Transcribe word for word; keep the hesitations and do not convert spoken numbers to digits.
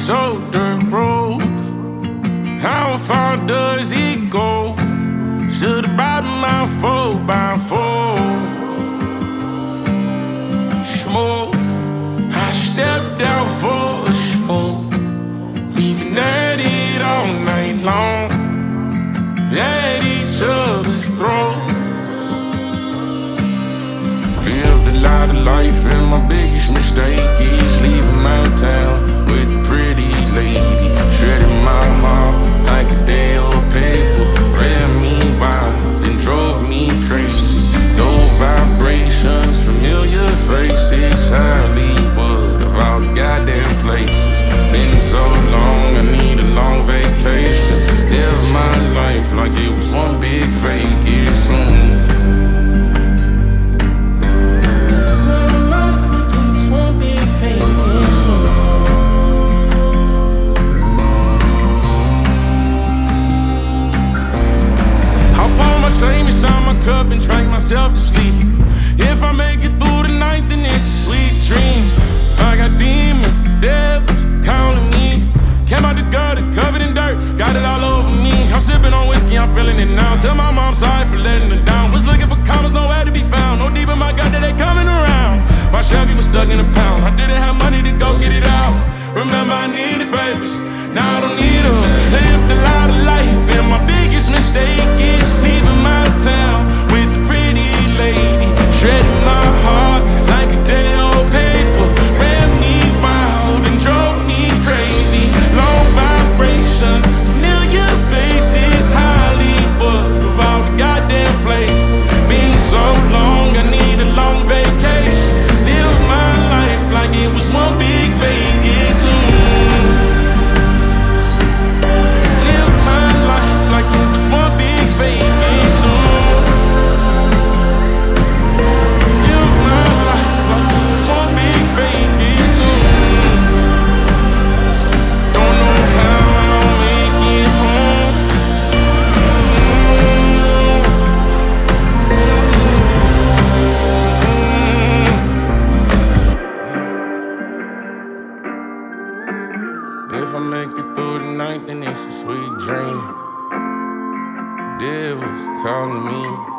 shoulder road. How far does it go? Should've brought my four by four. Smoke, I stepped out for a smoke. We've been at it all night long, at each other's throats. Lived a lot of life and my biggest mistake is leaving my town with a pretty lady. Shredded my heart like a day old paper. Ran me wild, then drove me crazy. Low vibrations, familiar faces, Hollywood of all the goddamn places. Been so long, I need a long vacation. Live my life like it was one big vacation. Same inside my cup and drank myself to sleep. If I make it through the night, then it's a sweet dream. I got demons, devils calling me. Came out the gutter, covered in dirt, got it all over me. I'm sipping on whiskey, I'm feeling it now. Tell my mom sorry for letting her down. Was looking for commas, nowhere to be found. No deep in my gut that they coming around. My Chevy was stuck in a pound. I didn't have money to go get it out. Remember I needed favors, now I don't need them. Lived a lot of life and my biggest mistake is leaving my town with a pretty lady. Shredding my heart like a day old paper. Ran me wild and drove me crazy. Long vibrations, familiar faces, Hollywood of all the goddamn places. Been so long, I need a long vacation. Live my life like it was one big Vegas. Mm. Live my life like it was one big Vegas. Mm. Live my life like it was one big Vegas. Mm. Don't know how I'll make it home. If I make it through the night, then it's a sweet dream. Devils calling me.